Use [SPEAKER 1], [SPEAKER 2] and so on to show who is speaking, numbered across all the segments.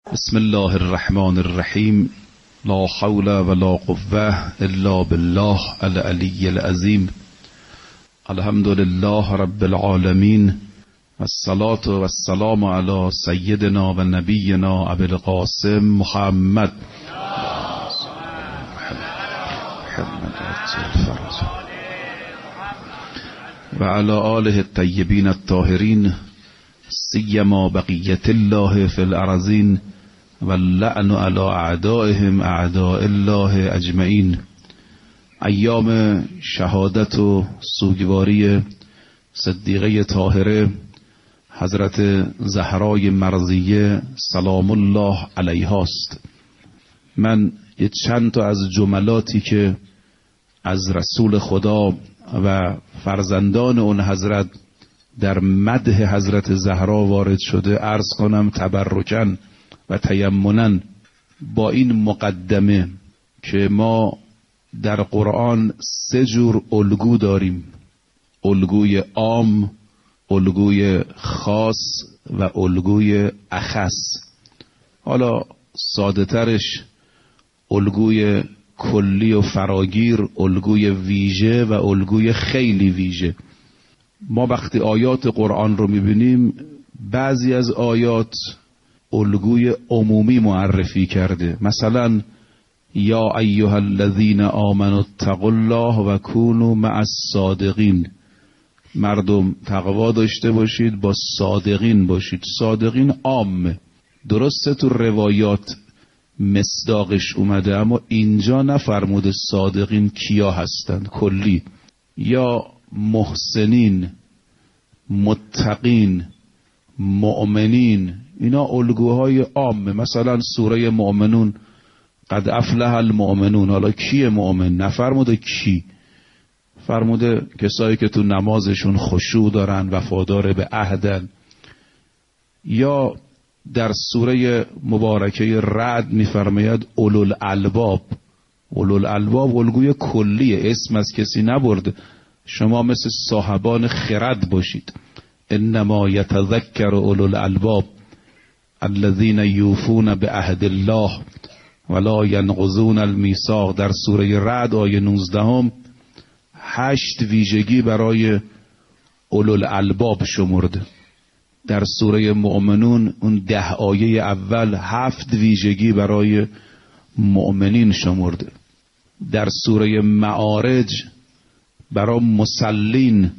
[SPEAKER 1] بسم الله الرحمن الرحیم. لا حول ولا قوة الا بالله العلی العظیم. الحمد لله رب العالمین، والصلاة والسلام علی سیدنا و نبینا ابی القاسم محمد و علی آله الطیبین الطاهرین، سیما بقیت الله فی الارضین و اللعن علی اعدائهم اعداء الله اجمعین. ایام شهادت و سوگواری صدیقه طاهره حضرت زهرای مرضیه سلام الله علیها است. من چند تا از جملاتی که از رسول خدا و فرزندان اون حضرت در مدح حضرت زهرا وارد شده عرض کنم تبرکاً و تیمناً، با این مقدمه که ما در قرآن 3 جور الگو داریم: الگوی عام، الگوی خاص و الگوی اخص. حالا ساده ترش الگوی کلی و فراگیر، الگوی ویژه و الگوی خیلی ویژه. ما وقتی آیات قرآن رو میبینیم بعضی از آیات الگوی عمومی معرفی کرده، مثلا یا ایها الذین آمنوا اتقوا الله و کونوا مع الصادقین. مردم تقوا داشته باشید، با صادقین باشید. صادقین عامه، درسته تو روایات مصداقش اومده، اما اینجا نفرموده صادقین کیا هستند، کلی. یا محسنین، متقین، مؤمنین، اینا الگوهای عامه. مثلا سوره مؤمنون قد افلح المؤمنون، حالا کیه مؤمن؟ نفرموده کی، فرموده کسایی که تو نمازشون خشوع دارن، وفادار به عهدن. یا در سوره مبارکه رعد میفرماید اولوالالباب. اولوالالباب الگوی کلیه، اسم از کسی نبرده. شما مثل صاحبان خرد باشید. انما یتذکر اولوالالباب الذین یوفون بعهد الله ولا ینقضون المیثاق. در سوره رعد آیه 19 8 ویژگی برای اولوالالباب شمرده. در سوره مؤمنون اون 10 آیه اول 7 ویژگی برای مؤمنین شمرده. در سوره معارج برای مسلین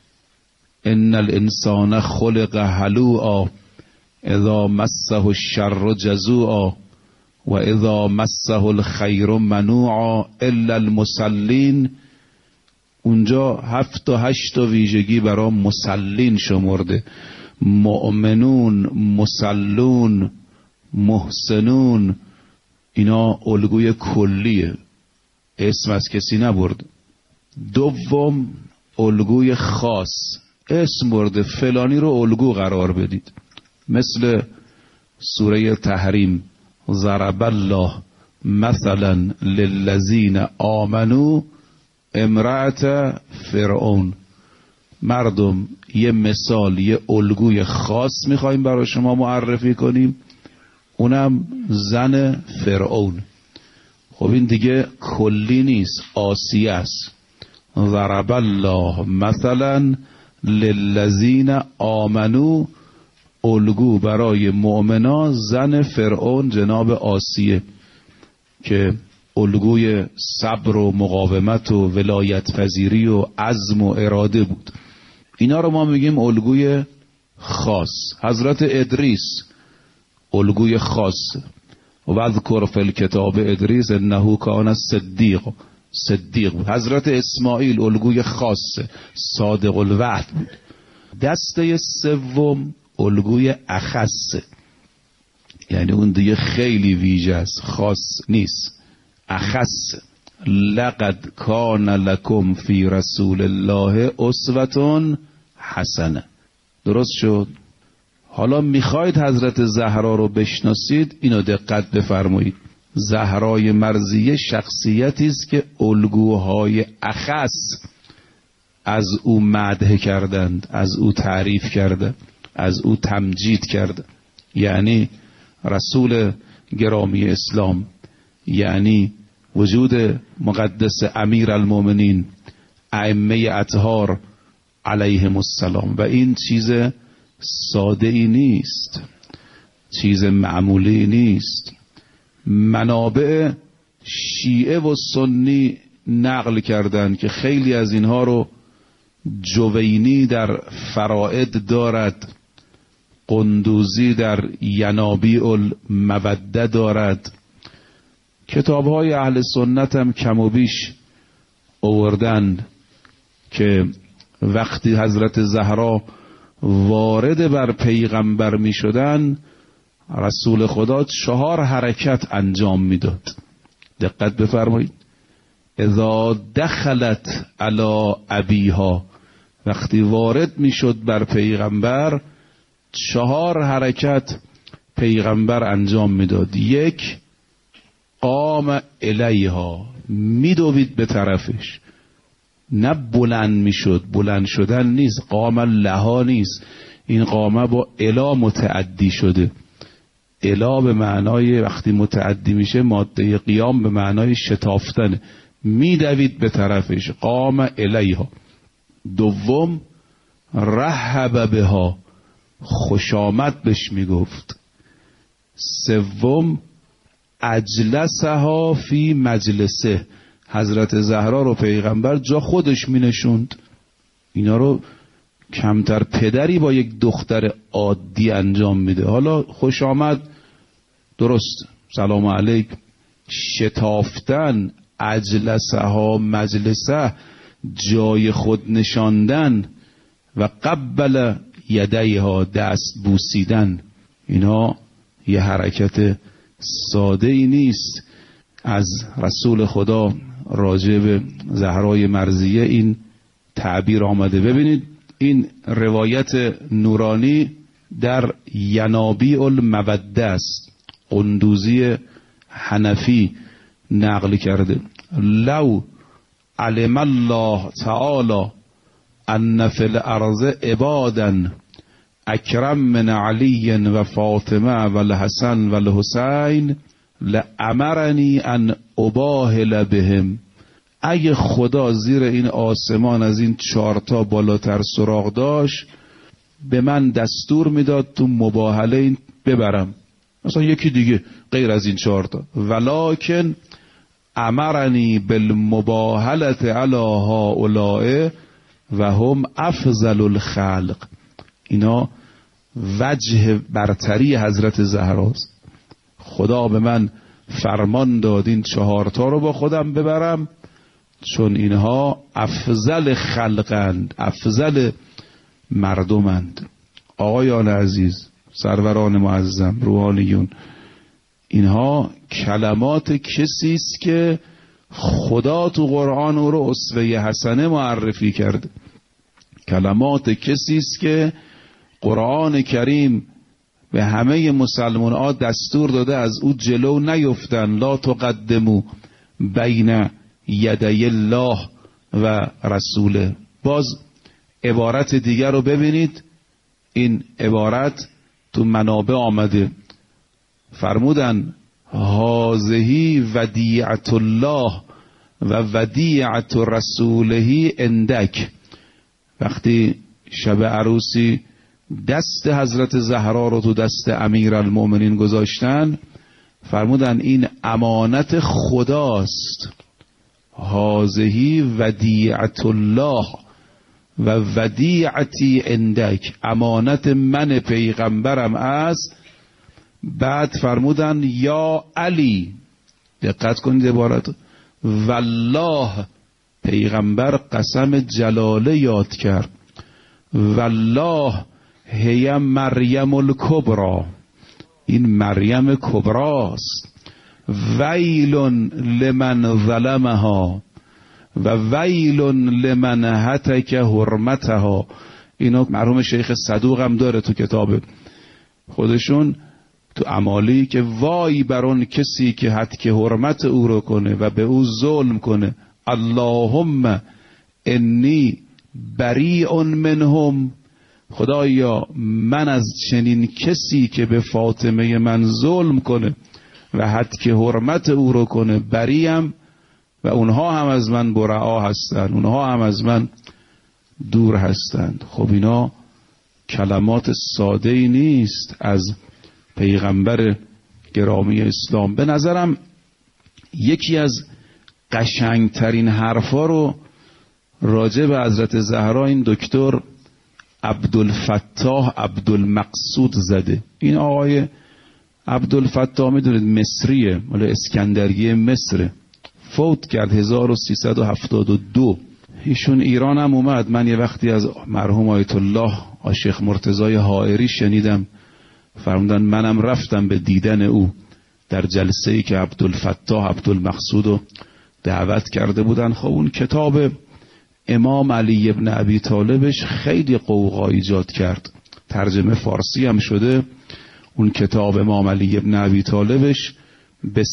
[SPEAKER 1] ان الانسان خلق هلوعا اذا مسه الشر جزوعا و اذا مسه الخیر منوعا الا المسلین. اونجا 7 تا 8 ویژگی برای مسلین شمرده. مؤمنون، مسلون، محسنون، اینا الگوی کلیه، اسم از کسی نبرد. دوم الگوی خاص، اسم برده، فلانی رو الگو قرار بدید. مثل سوره تحریم ضرب الله مثلا للذین آمنوا امرأة فرعون. مردم یه مثال، یه الگوی خاص میخوایم برای شما معرفی کنیم، اونم زن فرعون. خب این دیگه کلی نیست، آسیه است. ضرب الله مثلا للذین آمنوا، الگو برای مؤمنا زن فرعون جناب آسیه که الگوی صبر و مقاومت و ولایت پذیری و عزم و اراده بود. اینا رو ما میگیم الگوی خاص. حضرت ادریس الگوی خاص. و اذکر فی الکتاب ادریس انه کان صدیق بود. حضرت اسماعیل الگوی خاص، صادق الوعد بود. دسته سوم الگوی اخص، یعنی اون دیگه خیلی ویژه است، خاص نیست، اخص. لقد کان لکم فی رسول الله اسوة حسنه. درست شد؟ حالا میخواید حضرت زهرا رو بشناسید، اینو دقت بفرمایید. زهرای مرضیه شخصیتی است که الگوهای اخص از او مدح کردند، از او تعریف کردند، از او تمجید کردند. یعنی رسول گرامی اسلام، یعنی وجود مقدس امیر المؤمنین ائمه اطهار علیهم السلام. و این چیز ساده ای نیست، چیز معمولی نیست. منابع شیعه و سنی نقل کردند که خیلی از اینها رو جوینی در فرائد دارد، قندوزی در ینابیع الموده دارد، کتاب‌های اهل سنت هم کم و بیش آوردن که وقتی حضرت زهرا وارد بر پیغمبر می شدن، رسول خدا 4 حرکت انجام میداد. دقت بفرمایید. اذا دخلت علی ابیها، وقتی وارد میشد بر پیغمبر 4 حرکت پیغمبر انجام میداد. 1 قام الیها، میدوید به طرفش، نه بلند میشد، بلند شدن نیست، قام لها نیست، این قامه با الا متعدی شده. الا به معنای وقتی متعدی میشه ماده قیام به معنای شتافتن، میدوید به طرفش، قام الیها. 2 رحب بها، خوش آمد بهش میگفت. 3 اجلسها فی مجلسه، حضرت زهرا رو پیغمبر جا خودش می نشوند. اینا رو کمتر پدری با یک دختر عادی انجام میده. حالا خوش آمد درست، سلام علیک، شتافتن، اجلسها مجلسه، جای خود نشاندن، و قبل یدیها، دست بوسیدن، اینا یه حرکت ساده ای نیست. از رسول خدا راجع به زهرای مرضیه این تعبیر آمده. ببینید این روایت نورانی در ینابیع الموده است، قندوزی حنفی نقل کرده. لو علم الله تعالی ان فی الارض عبادا اکرم من علی و فاطمه و الحسن و الحسین لامرنی ان اباهل بهم. اگه خدا زیر این آسمان از این 4 تا بالاتر سراغ داشت، به من دستور میداد تو مباهله این ببرم، مثلا یکی دیگه غیر از این 4 تا. ولکن امرنی بالمباهله علی هؤلاء و هم افضل الخلق. اینا وجه برتری حضرت زهراست. خدا به من فرمان داد این 4 تا رو با خودم ببرم، چون اینها افضل خلقند، افضل مردمند. آقایان عزیز، سروران معظم، روحانیون، اینها کلمات کسی است که خدا تو قرآن او رو اسوه حسنه معرفی کرده. کلمات کسی است که قرآن کریم به همه مسلمان ها دستور داده از او جلو نیفتن. لا تقدموا بین یدی الله و رسوله. باز عبارت دیگر رو ببینید، این عبارت تو منابع آمده، فرمودن هذه ودیعت الله و ودیعت رسوله اندک. وقتی شب عروسی دست حضرت زهرا رو تو دست امیرالمؤمنین گذاشتن، فرمودن این امانت خداست. هذه ودیعت الله و ودیعتی اندک، امانت من پیغمبرم است. بعد فرمودن یا علی، دقت کنید عبارت، والله، پیغمبر قسم جلاله یاد کرد، والله هی مریم الکبری، این مریم کبراست. ویل لمن ظلمها و ویل لمن هتک حرمتها. اینا مرحوم شیخ صدوق هم داره تو کتاب خودشون تو اعمالی، که وای بر اون کسی که هتک حرمت او رو کنه و به او ظلم کنه. اللهم انی بریء منهم، خدایا من از چنین کسی که به فاطمه من ظلم کنه و حد که حرمت او رو کنه بریم و اونها هم از من برعا هستن، اونها هم از من دور هستند. خب اینا کلمات ساده ای نیست از پیغمبر گرامی اسلام. به نظرم یکی از قشنگترین حرفا رو راجع به حضرت زهرا این دکتر عبدالفتاح عبدالمقصود زده. این آقای عبدالفتاح میدونید مصریه، مال اسکندریه مصر، فوت کرد 1372. ایشون ایران هم اومد. من یه وقتی از مرحوم آیت الله شیخ مرتضی حائری شنیدم، فرمودن منم رفتم به دیدن او در جلسه‌ای که عبدالفتاح عبدالمقصود رو دعوت کرده بودن. خب اون کتاب امام علی ابن ابی طالبش خیلی قوقا ایجاد کرد، ترجمه فارسی هم شده. اون کتاب امام علی ابن ابی طالبش به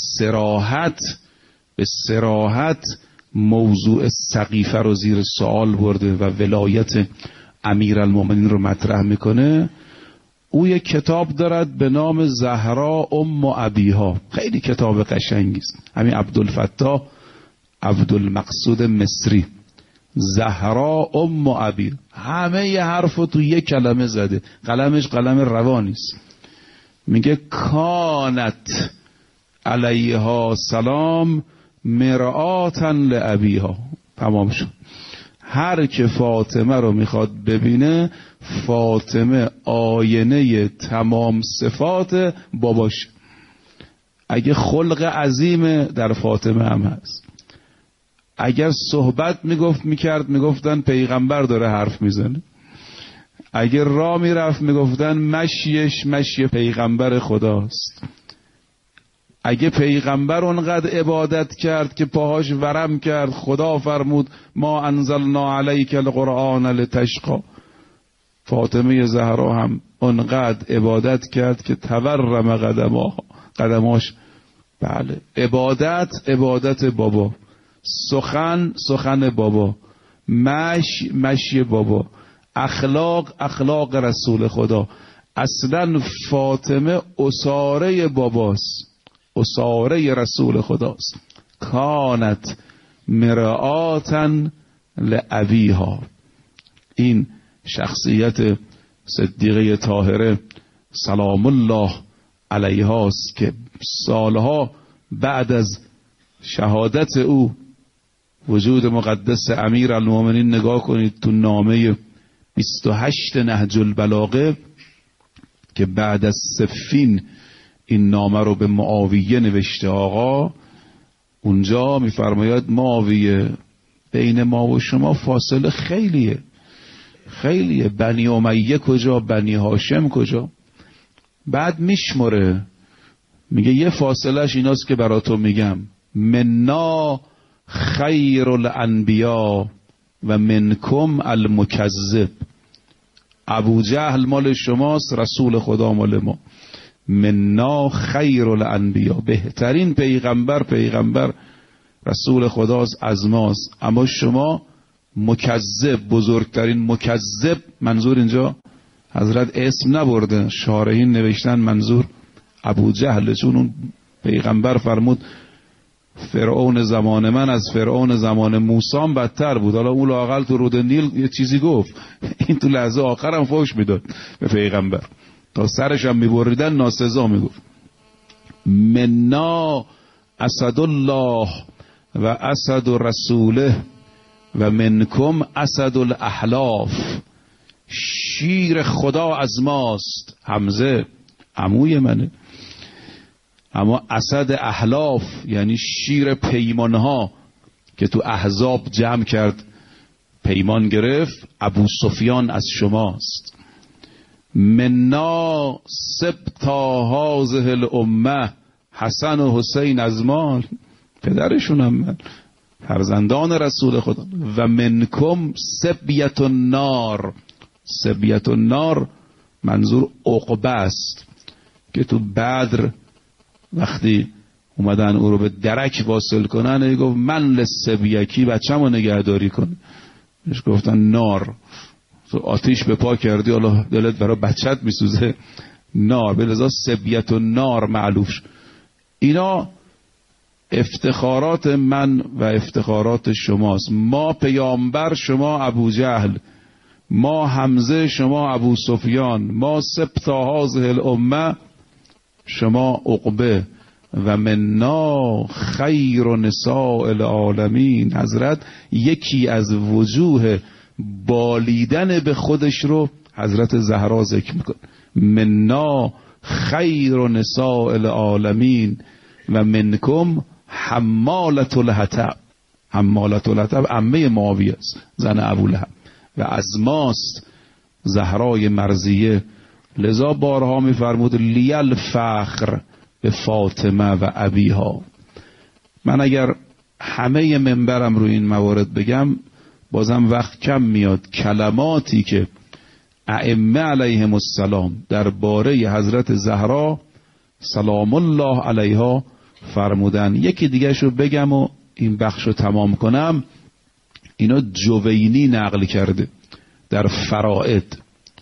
[SPEAKER 1] صراحت موضوع سقیفه رو زیر سوال برده و ولایت امیرالمومنین رو مطرح میکنه. او یک کتاب دارد به نام زهرا ام ابیها، خیلی کتاب قشنگی است. همین عبدالفتاح عبدالمقصود مصری، زهرا ام ابی، همه ی حرفو تو یک کلمه زده، قلمش قلم روانی است. میگه کانت علیها سلام مرآتا لابیها. تمام شد. هر که فاطمه رو میخواد ببینه، فاطمه آینه تمام صفات باباش. اگه خلق عظیم در فاطمه هم هست. اگر صحبت میگفتن پیغمبر داره حرف میزنه. اگر راه میرفت میگفتن مشیش مشی پیغمبر خداست. اگه پیغمبر اونقدر عبادت کرد که پاهاش ورم کرد، خدا فرمود ما انزلنا علیک القرآن لتشقی. فاطمه زهرا هم اونقدر عبادت کرد که تورم قدماش. بله، عبادت بابا، سخن بابا، مشی بابا، اخلاق رسول خدا. اصلا فاطمه اساره باباست، اساره رسول خداست. کانت مرآتا لابیها. این شخصیت صدیقه طاهره سلام الله علیها است که سالها بعد از شهادت او وجود مقدس امیرالمومنین، نگاه کنید تو نامه 28 نهج البلاغه که بعد از صفین این نامه رو به معاویه نوشته آقا، اونجا میفرماید معاویه بین ما و شما فاصله خیلیه، بنی امیه کجا، بنی هاشم کجا. بعد میشمره، میگه یه فاصلهش ایناست که براتون میگم، منا خیر الانبیا و منکم المکذب. ابو جهل مال شماست، رسول خدا مال ما. منا خیر الانبیا، بهترین پیغمبر رسول خداست از ماست، اما شما مکذب، بزرگترین مکذب. منظور اینجا حضرت اسم نبرده، شارحین نوشتن منظور ابو جهل، چون اون پیغمبر فرمود فرعون زمان من از فرعون زمان موسی بدتر بود. حالا اون لااقل تو رود نیل یه چیزی گفت، این تو لحظه آخرم فوش میداد به پیغمبر، تا سرش هم میبریدن ناسزا میگفت. منا اسد الله و اسد رسوله و منکم اسد الاحلاف. شیر خدا از ماست، حمزه عموی منه، اما اسد احلاف یعنی شیر پیمانها که تو احزاب جمع کرد پیمان گرفت، ابو سفیان از شماست. منا سبتا هذه الامه، حسن و حسین از ما، پدرشونم من، فرزندان رسول خدا. و منکم سبیت النار. سبیت النار منظور عقبه است که تو بدر وقتی اومدن او رو به درک واصل کنن، گفت من لسبیکی، بچه‌مو نگهداری کن. بهش گفتن نار، آتیش به پا کردی حالا دلت برای بچت میسوزه نار، به لذا سبیت و نار معلوف. اینا افتخارات من و افتخارات شماست. ما پیامبر، شما ابو جهل، ما حمزه، شما ابو سفیان، ما سبط هذه الامه، شما عقبه، و منا خیر نساء العالمین. حضرت یکی از وجوه بالیدن به خودش رو حضرت زهرا ذکر میکنه، منا خیر نساء العالمین و منکم حمالة الحطب. حمالة الحطب عمه معاویه است، زن ابولهب، و از ماست زهرای مرضیه. لذا بارها میفرمود لیل فخر به فاطمه و ابیها. من اگر همه منبرم رو این موارد بگم بازم وقت کم میاد. کلماتی که ائمه علیهم السلام درباره حضرت زهرا سلام الله علیها فرمودن. یکی دیگه شو بگم و این بخش رو تمام کنم. اینا جوینی نقل کرده در فرائد.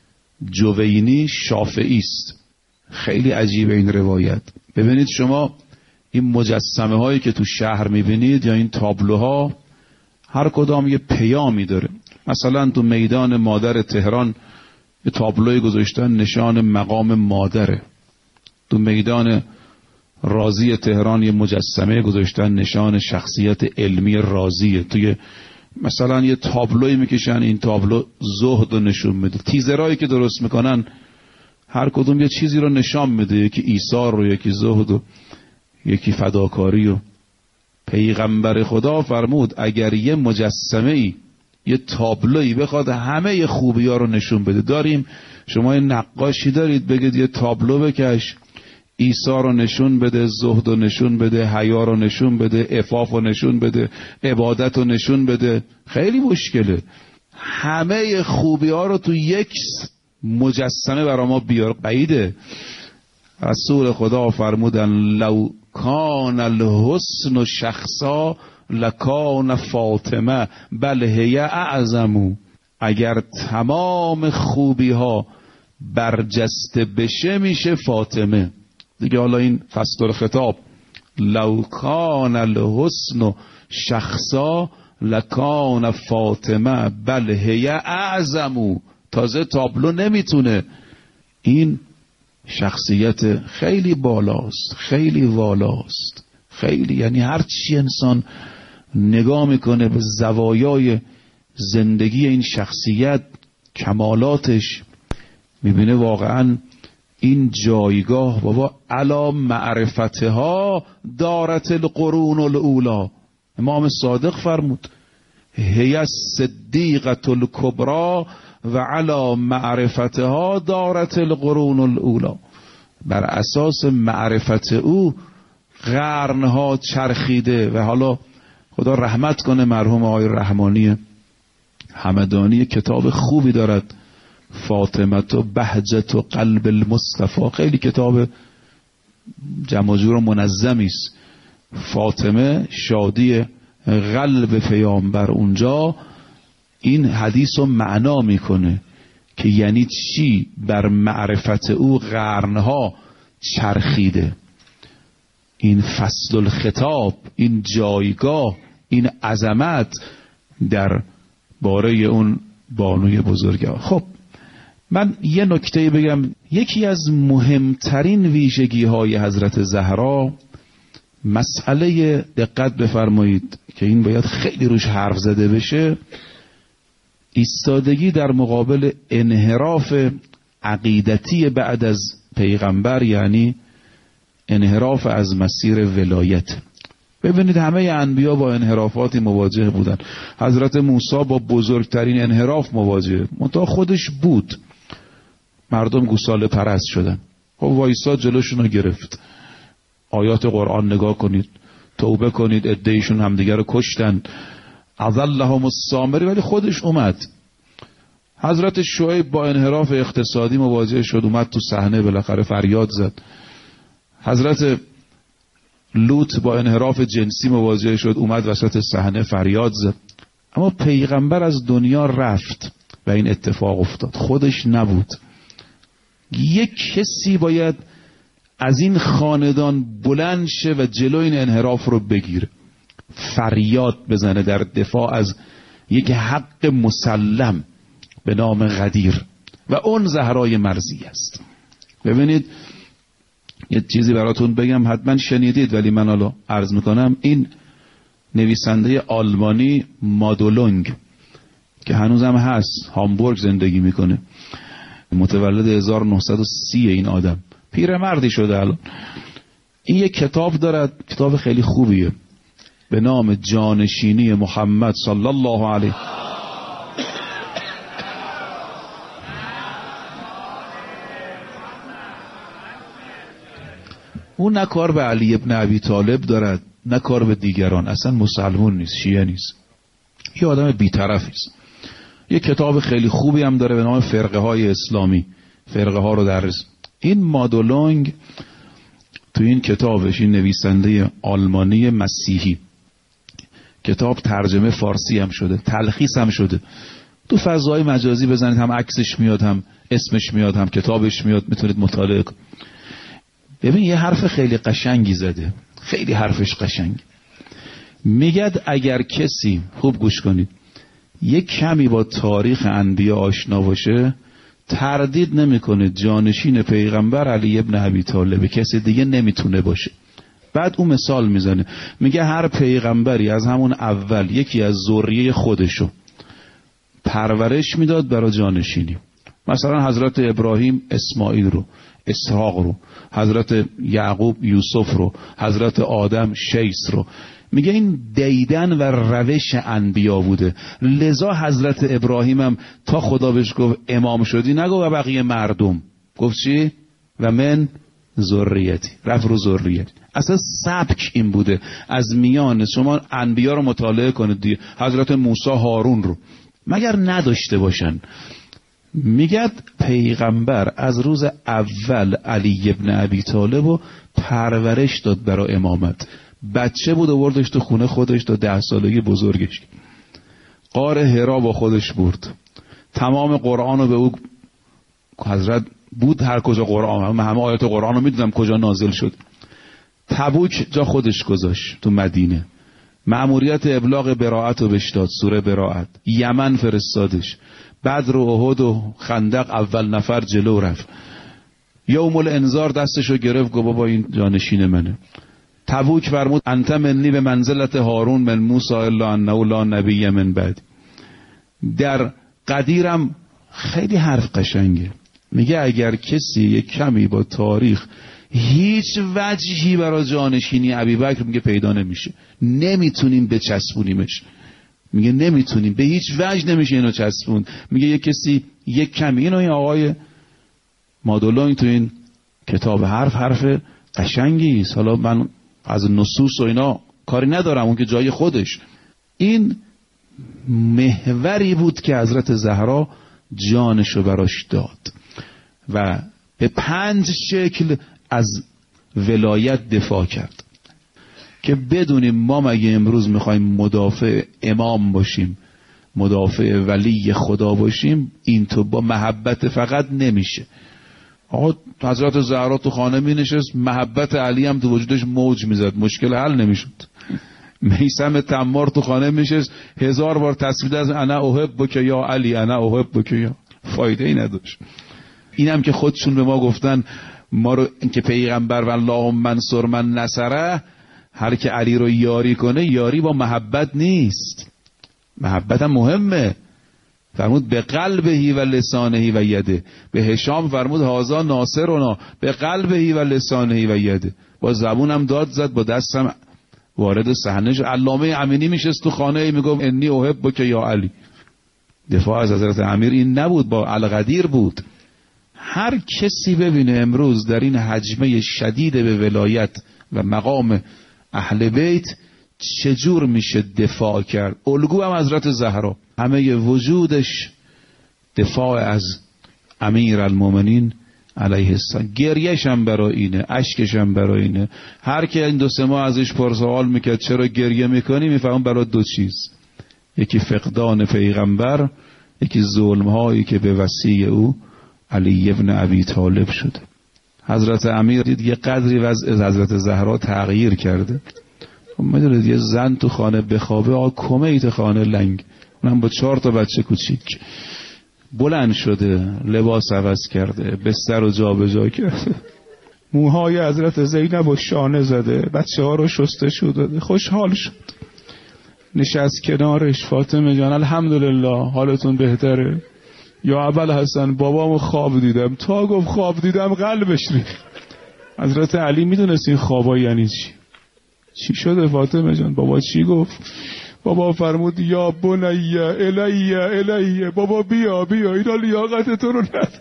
[SPEAKER 1] جوینی شافعی است. خیلی عجیبه این روایت. ببینید شما این مجسمه هایی که تو شهر میبینید یا این تابلوها، هر کدام یه پیامی داره. مثلا تو میدان مادر تهران یه تابلوی گذاشتن نشان مقام مادره. تو میدان رازی تهران یه مجسمه گذاشتن نشان شخصیت علمی رازیه. توی مثلا یه تابلوی میکشن، این تابلو زهد رو نشون میده. تیزرایی که درست میکنن هر کدوم یه چیزی رو نشان میده، یکی ایثار رو، یکی زهد و یکی فداکاری. و پیغمبر خدا فرمود اگر یه مجسمه ای، یه تابلویی بخواد همه خوبی ها رو نشون بده. داریم شما یه نقاشی دارید بگید یه تابلو بکش، ایثار رو نشون بده، زهد رو نشون بده، حیا رو نشون بده، عفاف رو نشون بده، عبادت رو نشون بده، خیلی مشکله. همه خوبی ها رو تو یک مجسمه برای ما بیار. قیده رسول خدا فرمودن لو کان الحسن شخصا لکان فاطمه بل هی اعظم. اگر تمام خوبی ها برجسته بشه میشه فاطمه دیگه. حالا این فصل خطاب لو کان الحسن شخصا لکان فاطمه بل هی اعظم. تازه تابلو نمیتونه. این شخصیت خیلی بالاست، خیلی والاست، خیلی، یعنی هر چی انسان نگاه میکنه به زوایای زندگی این شخصیت، کمالاتش، میبینه واقعا این جایگاه بابا علا معرفتها دارت القرون الاولا. امام صادق فرمود هی الصدیقة الکبری و علا معرفتها دارت القرون الاولا. بر اساس معرفت او قرنها چرخیده. و حالا خدا رحمت کنه مرحوم آقای رحمانی همدانی، کتاب خوبی دارد فاطمه و بهجت و قلب المصطفى. خیلی کتاب جمع جور و منظمی است. فاطمه شادی قلب پیامبر. اونجا این حدیث رو معنا میکنه که یعنی چی بر معرفت او قرنها چرخیده. این فصل الخطاب، این جایگاه، این عظمت در باره اون بانوی بزرگه. خب من یه نکته بگم. یکی از مهمترین ویژگی های حضرت زهرا، مسئله دقت بفرمایید که این باید خیلی روش حرف زده بشه، ایستادگی در مقابل انحراف عقیدتی بعد از پیغمبر، یعنی انحراف از مسیر ولایت. ببینید همه انبیا با انحرافاتی مواجه بودن. حضرت موسی با بزرگترین انحراف مواجه، منتها خودش بود. مردم گوساله پرست شدن. خب وایسا جلوشون رو گرفت. آیات قرآن نگاه کنید، توبه کنید، عده‌ایشون همدیگه رو کشتن، اذلهم السامری، ولی خودش اومد. حضرت شعیب با انحراف اقتصادی مواجه شد، اومد تو صحنه، بالاخره فریاد زد. حضرت لوط با انحراف جنسی مواجه شد، اومد وسط صحنه فریاد زد. اما پیغمبر از دنیا رفت. و این اتفاق افتاد. خودش نبود. یک کسی باید از این خاندان بلند شه و جلوی این انحراف رو بگیره، فریاد بزنه در دفاع از یک حق مسلم به نام غدیر و اون زهرای مرضی است. ببینید یه چیزی براتون بگم، حتما شنیدید ولی من حالا عرض میکنم. این نویسنده آلمانی مادولونگ که هنوزم هست، هامبورگ زندگی میکنه، متولد 1930 این آدم، پیرمردی شده الان. این یک کتاب دارد، کتاب خیلی خوبیه به نام جانشینی محمد صلی الله علیه. اون نه کار به علی ابن ابی طالب دارد نه کار به دیگران، اصلا مسلمون نیست، شیعه نیست، یه آدم بی‌طرفی است. یه کتاب خیلی خوبی هم داره به نام فرقه های اسلامی، فرقه ها رو درس. این مادولونگ تو این کتابش، این نویسنده آلمانی مسیحی، کتاب ترجمه فارسی هم شده، تلخیص هم شده، تو فضای مجازی بزنید هم عکسش میاد، هم اسمش میاد، هم کتابش میاد، میتونید مطالعه کنید. ببین یه حرف خیلی قشنگی زده، خیلی حرفش قشنگ. میگد اگر کسی، خوب گوش کنید، یک کمی با تاریخ انبیا آشنا باشه، تردید نمیکنه جانشین پیغمبر علی ابن ابی طالب، کسی دیگه نمیتونه باشه. بعد اون مثال میزنه، میگه هر پیغمبری از همون اول یکی از ذریه خودشو پرورش میداد برای جانشینی. مثلا حضرت ابراهیم اسماعیل رو، اسحاق رو، حضرت یعقوب یوسف رو، حضرت آدم شیس رو. میگه این دیدن و روش انبیا بوده. لذا حضرت ابراهیم هم تا خدا بهش گفت امام شدی نگو و بقیه مردم، گفت چی؟ و من ذریتی، رفت رو ذریتی. اصلا سبک این بوده. از میان شما انبیا رو مطالعه کنید دیگه، حضرت موسی هارون رو مگر نداشته باشن؟ میگه پیغمبر از روز اول علی ابن ابی طالب رو پرورش داد برای امامت. بچه بود آوردش تو خونه خودش تا 10 سالگی بزرگش، غار حرا با خودش برد، تمام قرآن رو به او حضرت بود، هر کجا قرآن، همه آیات قرآن رو میدونم کجا نازل شد. تبوک جا خودش گذاشت تو مدینه، مأموریت ابلاغ براءت رو بهش داد، سوره براءت. یمن فرستادش، بدر و احد و خندق اول نفر جلو رفت. یوم الانذار دستشو گرفت گفت بابا این جانشین منه. تبوک فرمود انت منی به منزلت هارون من موسی الا انه لا نبی من بعد. در قدیرم خیلی حرف قشنگه، میگه اگر کسی یک کمی با تاریخ هیچ وجهی برای جانشینی ابوبکر میگه پیدا نمیشه، نمیتونیم بچسبونیمش، میگه نمیتونیم، به هیچ وجه نمیشه اینو چسبون. میگه یک کسی یک کمی، اینو این آقای مادولونگ تو این کتاب حرف قشنگی است. حالا من از نصوص و اینا کاری ندارم، اون که جای خودش. این محوری بود که حضرت زهرا جانشو براش داد و به 5 شکل از ولایت دفاع کرد که بدونیم ما مگه امروز میخوایم مدافع امام باشیم، مدافع ولی خدا باشیم، این تو با محبت فقط نمیشه. آقا حضرت زهرا تو خانه می نشست، محبت علی هم تو وجودش موج میزد، مشکل حل نمیشد. میثم تمار تو خانه می نشست 1000 بار تسبیح از انا احبک یا علی، انا احبک یا، فایده ای نداشت. اینم که خودشون به ما گفتن ما رو که پیغمبر و اللهم منصر من نصره، هر که علی رو یاری کنه، یاری با محبت نیست، محبت هم مهمه. فرمود به قلبهی و لسانهی و یده. به هشام فرمود هازا ناصرنا به قلبهی و لسانهی و یده. با زبون هم داد زد، با دستم وارد صحنه شد. علامه امینی میشست تو خانه میگم انی احبک یا علی. دفاع از حضرت امیر این نبود، با الغدیر بود. هر کسی ببینه امروز در این حجمه شدید به ولایت و مقام اهل بیت چجور میشه دفاع کرد. الگو هم حضرت زهرا، همه وجودش دفاع از امیر المومنین علیه السلام. گریهش هم برای اینه، اشکش هم برای اینه. هر که این 2-3 ماه ازش پرسوال میکرد چرا گریه میکنی، میفهم برای 2 چیز، یکی فقدان پیغمبر، یکی ظلم‌هایی که به وصی او علی ابن ابی طالب شده. حضرت امیر دید یه قدری وضع حضرت زهرا تغییر کرده. میدونید یه زن تو خانه بخوابه کمیت خانه لنگ، اونم با 4 تا بچه کوچیک، بلند شده، لباس عوض کرده، بستر رو جا به جا کرده، موهای حضرت زینب و شانه زده، بچه ها رو شستشو داده، خوشحال شد، نشست کنارش. فاطمه جان الحمدلله حالتون بهتره؟ یا ابوالحسن بابامو خواب دیدم. تا گفت خواب دیدم قلبش ریخت. حضرت علی میدونست این خوابا یعنی چی شده فاطمه جان؟ بابا چی گفت؟ بابا فرمود یا بنی الی، بابا بیا اینا لیاقت تو رو نداره،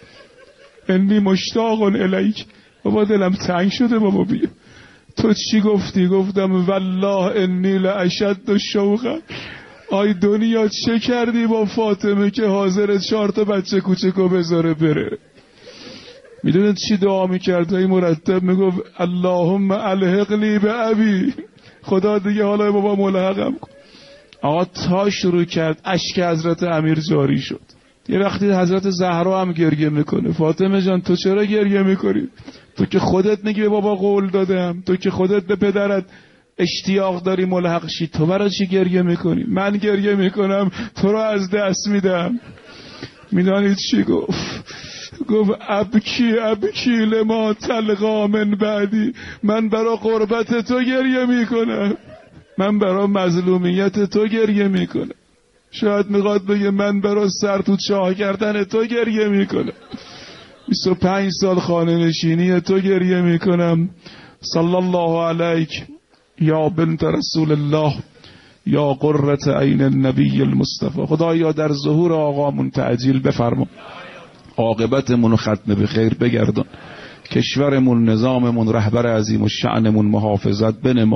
[SPEAKER 1] انی مشتاق الیک، بابا دلم تنگ شده، بابا بیا. تو چی گفتی؟ گفتم والله انی لاشد شوقا. آی دنیا چه کردی با فاطمه که حاضر 4 تا بچه کوچکو بذاره بره؟ میدونید چی دعا میکرد؟ ای مرتب میگفت اللهم الحقنی به ابی، خدا دیگه حالا بابا ملحقم کن. آقا تا شروع کرد اشک حضرت امیر جاری شد. یه وقتی حضرت زهرا هم گریه میکنه. فاطمه جان تو چرا گریه میکنی؟ تو که خودت میگی به بابا قول دادم، تو که خودت به پدرت اشتیاق داری ملحق شی، تو برای چی گریه میکنی؟ من گریه میکنم تو رو از دست میدم. میدانید چی گفت؟ گفت ابکی لما تلقا من بعدی، من برای قربت تو گریه میکنم، من برای مظلومیت تو گریه میکنم. شاید میخواد بگه من برای سر تو چاه کردن تو گریه میکنم، 25 سال خانه نشینی تو گریه میکنم. صلی الله علیک یا بنت رسول الله یا قرة عین النبی المصطفى. خدایا در ظهور آقامون تعجیل بفرما، عاقبتمون رو ختم به خیر بگردون، کشورمون، نظاممون، رهبر عظیم و شأنمون محافظت بنما.